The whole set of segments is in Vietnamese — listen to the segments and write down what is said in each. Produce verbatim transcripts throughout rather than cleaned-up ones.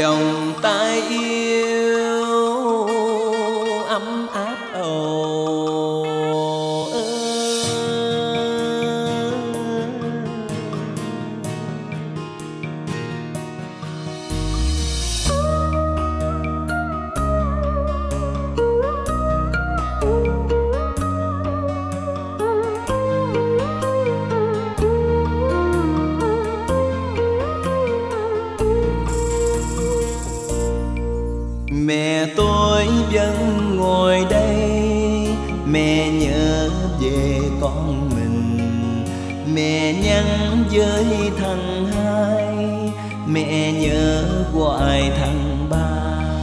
vòng tay yêu ấm áp âu ơ. Mẹ tôi vẫn ngồi đây, mẹ nhớ về con mình. Mẹ nhắn với thằng hai, mẹ nhớ hoài thằng ba.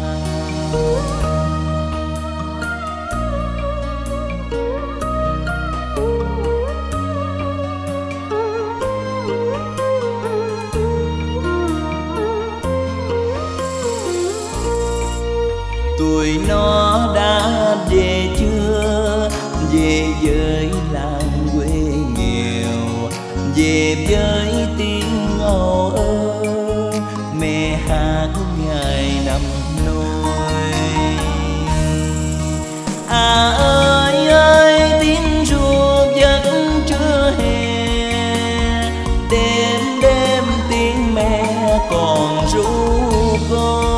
Tụi nó đã về chưa, về với làng quê nghèo, về với tiếng ồ ơ mẹ hát ngày năm nôi. À ơi ơi tiếng ru giấc trưa hè, đêm đêm tiếng mẹ còn ru con.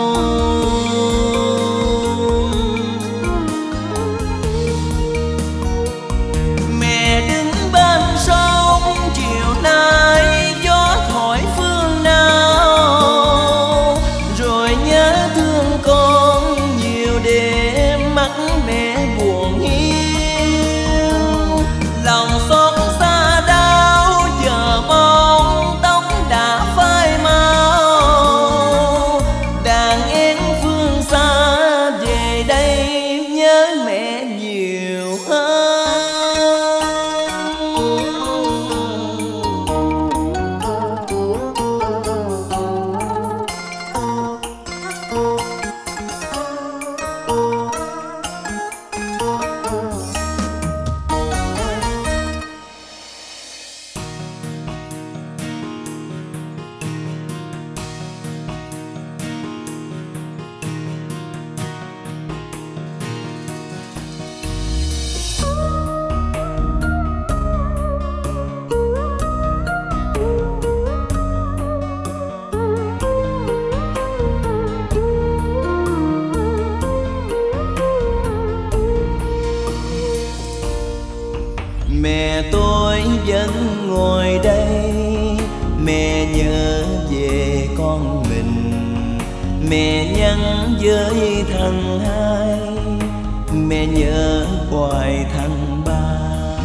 Mẹ tôi vẫn ngồi đây, mẹ nhớ về con mình. Mẹ nhắn với thằng hai, mẹ nhớ hoài thằng ba.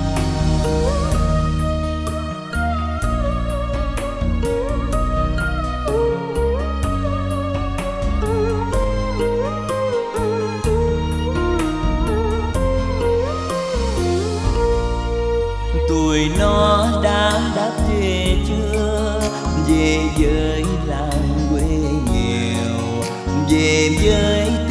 Tụi nó đã đáp về chưa, về với làng quê nghèo, về với